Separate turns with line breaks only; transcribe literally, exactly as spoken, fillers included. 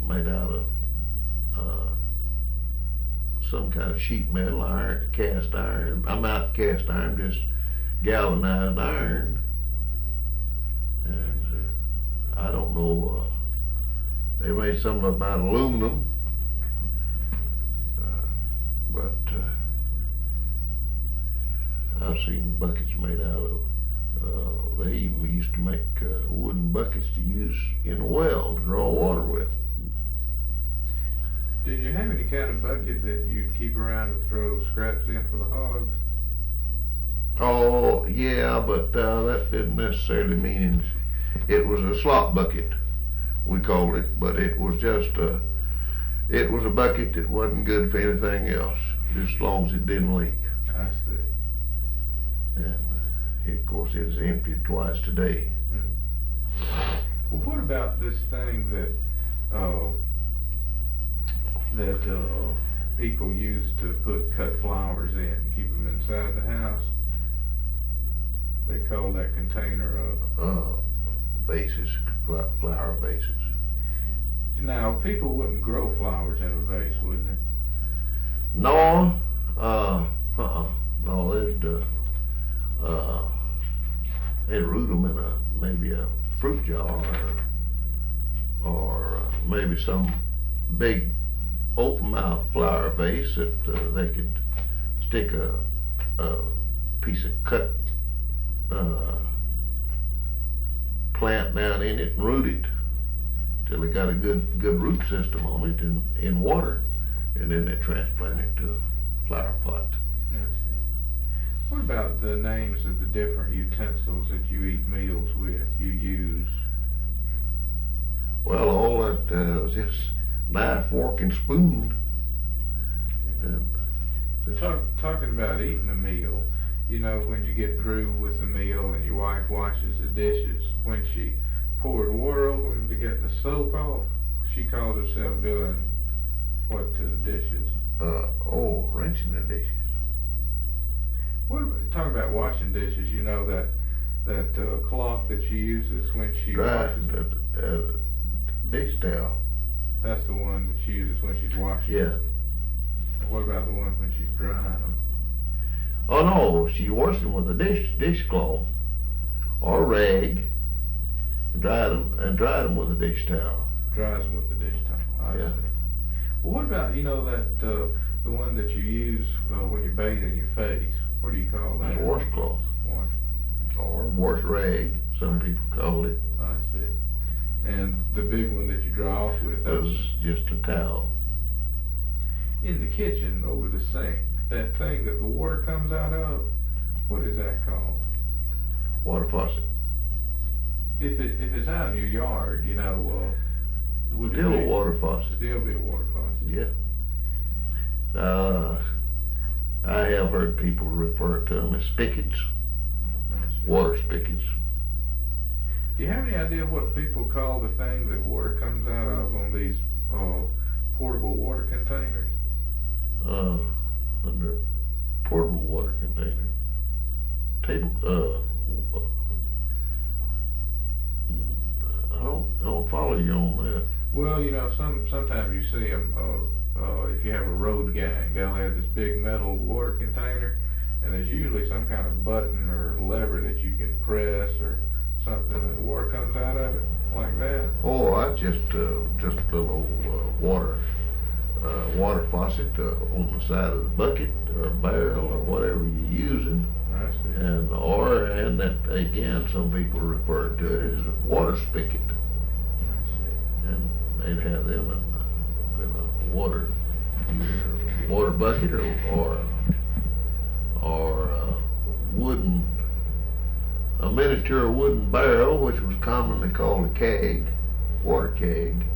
made out of uh, some kind of sheet metal, iron, cast iron. I'm not cast iron, just galvanized iron. And uh, I don't know. Uh, they made some of them out of aluminum, uh, but uh, I've seen buckets made out of. Uh, they even used to make uh, wooden buckets to use in a well to draw water with.
Did you have any kind of bucket that you'd keep around to throw scraps in for the hogs?
Oh, yeah, but uh, that didn't necessarily mean it, it was a slop bucket, we called it, but it was just a, it was a bucket that wasn't good for anything else, just as long as it didn't leak.
I see.
And it, of course, it's emptied twice today.
Mm-hmm. Well, what about this thing that uh, that uh, people use to put cut flowers in and keep them inside the house? They call that container a
Uh, vases, flower vases.
Now, people wouldn't grow flowers in a vase, would they?
No, uh, uh-uh, no, they'd, uh, uh, they'd root them in a, maybe a fruit jar, or, or uh, maybe some big open mouth flower vase that uh, they could stick a, a piece of cut uh, plant down in it and root it till it got a good good root system on it in, in water, and then they transplant it to a flower pot.
I see. What about the names of the different utensils that you eat meals with, you use?
Well, all that uh, just knife, fork, and spoon. And
Talk, talking about eating a meal, you know, when you get through with the meal and your wife washes the dishes, when she pours water over them to get the soap off, she calls herself doing what to the dishes?
uh, oh, rinsing the dishes.
What about, talking about washing dishes, you know, that that uh, cloth that she uses when she
Dry,
washes them,
uh, uh, dish towel.
that's the one that she uses when she's washing
Yeah.
them. And what about the one when she's drying them?
Oh no, she washed them with a dish dishcloth or rag, and dried them and dried them with a dish towel.
Dries them with the dish towel. I
Yeah.
see. Well, what about, you know, that uh, the one that you use uh, when you bathe in your face? What do you call that?
It's a washcloth
Wash.
or wash rag, some people call it.
I see. And the big one that you dry off with, that
That's
was
just a towel.
in the kitchen over the sink. That thing that the water comes out of, what is that called?
Water faucet.
If it if it's out in your yard, you know, uh, would
Still
it
a
be,
water faucet.
still be a water faucet?
Yeah. Uh, I have heard people refer to them as spigots,
I see.
water spigots.
Do you have any idea what people call the thing that water comes out of on these uh, portable water containers?
Uh, under portable water container. Table, uh, I don't, I don't follow you on that.
Well, you know, some sometimes you see them. Uh, uh, if you have a road gang, they'll have this big metal water container, and there's usually some kind of button or lever that you can press or something, and the water comes out of it like that.
Oh, I just, uh, just a little uh, water, uh, water faucet uh, on the side of the bucket or barrel or whatever you're using.
I see.
And, or, and that, again, some people refer to it as a water spigot.
I see.
And they'd have them in, in a water, either water bucket or, or, or a wooden, a miniature wooden barrel, which was commonly called a keg, water keg.